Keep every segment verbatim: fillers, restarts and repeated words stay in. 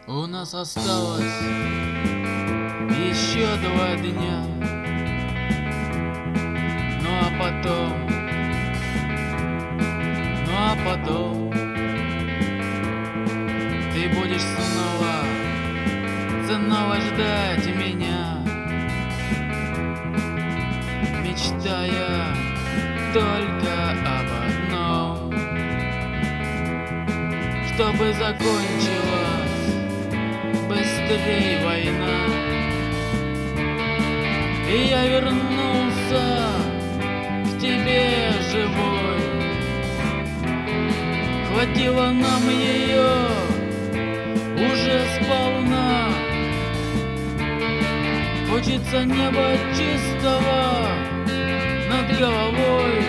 У нас осталось еще два дня, ну а потом, ну а потом ты будешь снова, снова ждать меня, мечтая только об одном, чтобы закончилась быстрей война, и я вернулся к тебе живой. Хватило нам ее уже сполна. Хочется неба чистого над головой,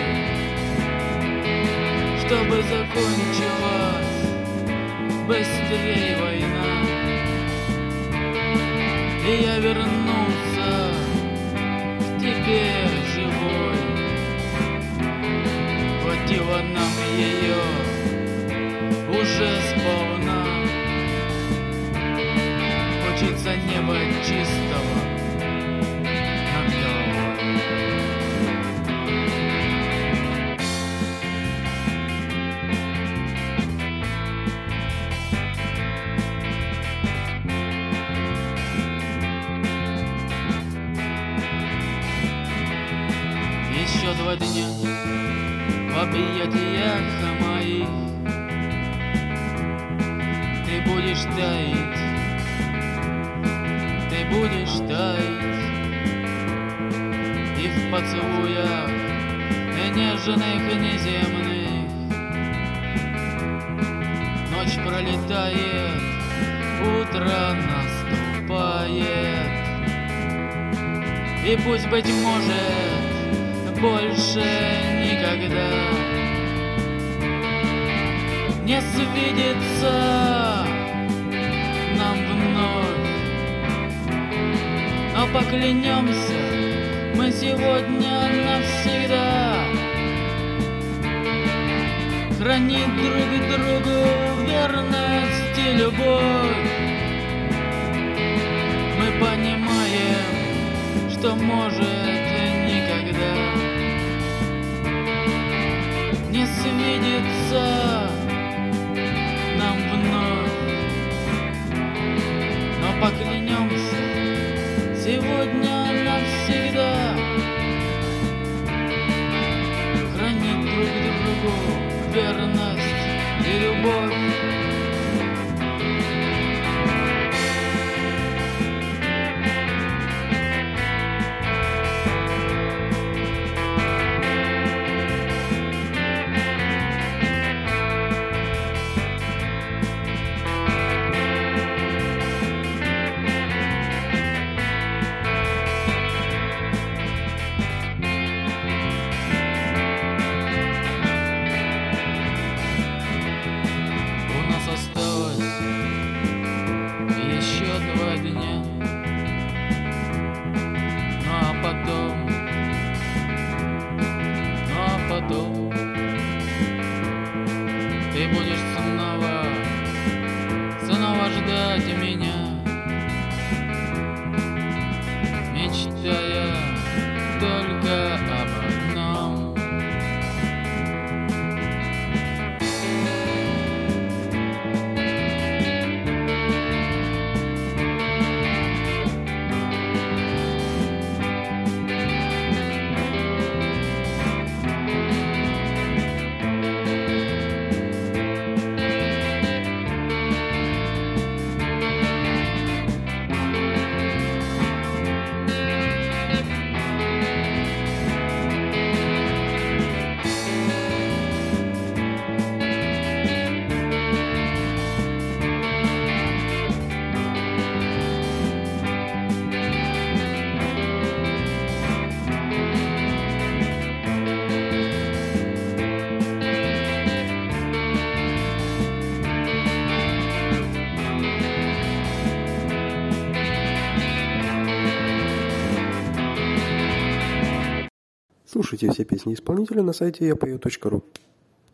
чтобы закончилась быстрей война, и я вернулся к тебе живой. Хватило нам ее уже сполна. Хочется неба чистого над головой. Еще два дня в объятиях моих ты будешь таять, ты будешь таять, и в поцелуях нежных и неземных ночь пролетает, утро наступает, и пусть, быть может, больше никогда не свидится нам вновь, но поклянемся мы сегодня навсегда хранить друг другу верность и любовь. Мы понимаем, что может никогда не свидится нам вновь, но поклянемся сегодня навсегда хранить друг другу верность и любовь. Два дня, ну а потом, ну а потом ты будешь снова, снова ждать меня, мечтая только об одном. Слушайте все песни исполнителя на сайте я пою точка ру.